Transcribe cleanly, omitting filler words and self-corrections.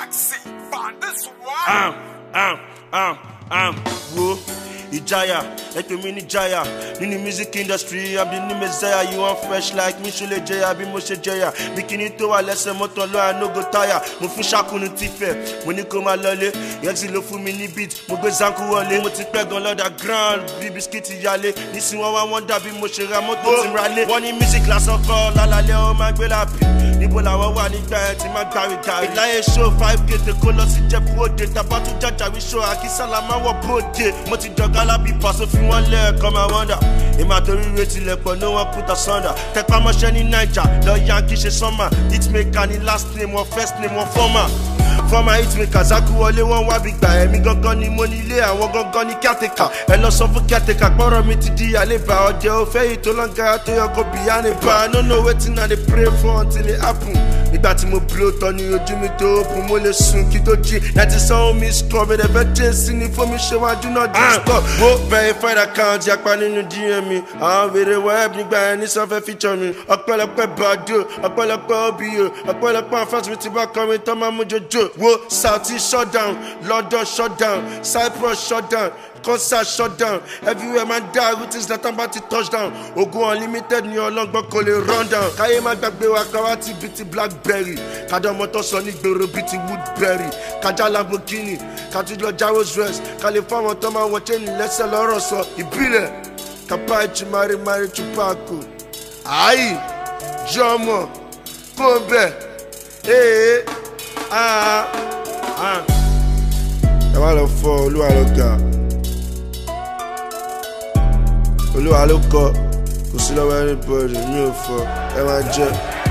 Whoa, Ijaya, like a mini Jaya. In the music industry, I'm the new messiah. You want fresh like me, Shule Jaya, be Moshe Jaya. Bikini to a lesson, motor law, I no go tire. Mufusha kunu tife, when you come a lolly, Yaxilo for mini beat, Mugazanku wale, Motipeg on the ground, Bibiskiti Yale. This is what I want to be Moshe Ramoto Tim Raleigh. One in music class of call, La Leo, my Belapi. Nibola wa ni gba ma gari gari láyé show 5k te kó lọ sí Jẹ́bú Òde tàbá tún jàjà wí show àkísàlà máa wọ̀ bóde mo ti jọ̀gá lábí pàṣẹ fi wọ́n lẹ́ẹ̀kan máa wọ́ndà èmi àtòrí retí lẹ̀pọ̀ no one put us under tẹpá mọ́ṣẹ́ ní Naija lọ Yankee ṣe sọ́mà hitmaker ní last name wọn first name wọn former former hitmaker Zaku wọlé wọn wá bí gbà ẹ̀mí gangan ni mo ní ilé àwọn gangan ní caretaker ẹ lọ sọ fún caretaker pọ́nrọ́ mi ti di àlébà ọ̀jẹ̀ òfẹ́ yìí tó lọ́ngàrà tó yọ kó bìyà ní bá I no know wetin I dey pray for until it happen. Nígbà tí mo blow tán ní ojú mi tó open mo lè sùn kí tó jí láti sanwó mi score mi dẹ̀fẹ́ jẹ́sí ní fún mi ṣe wájú náà jí stop. Wo verified account yapa nínú DM mi àwọn wèrè web nígbà yẹn ní sanfẹ́ feature mi ọ̀pọ̀lọpọ̀ Bado ọ̀pọ̀lọpọ̀ OBO ọ̀pọ̀lọpọ̀ fans mi ti bá kọrin tán máa mú jojo. Wo Saudi shutdown London shutdown Cyprus shutdown concert shutdown everywhere man die routines that I'm about to touchdown Ogun unlimited ni ọlọ́gbọ́n kò lè run down káyé má gbàgbé wa káwá ti bí ti Blackberry kájọ mọ́tò sọ ní gbèrò bí ti Woodberry kájà Lamborghini kátújọ já Rolls Royce kálí fáwọn tó máa wọ chain lẹ́sẹ̀ lọ́rọ̀ sọ ìbílẹ̀ kápá ìtú mari Tupac ayi jọmọ kó bẹ ẹ wá lọ fọ Olúwa lọ ga. Olúwa ló kọ kò sí lọ́wọ́ anybody mi ò fọ ẹ máa jẹ́.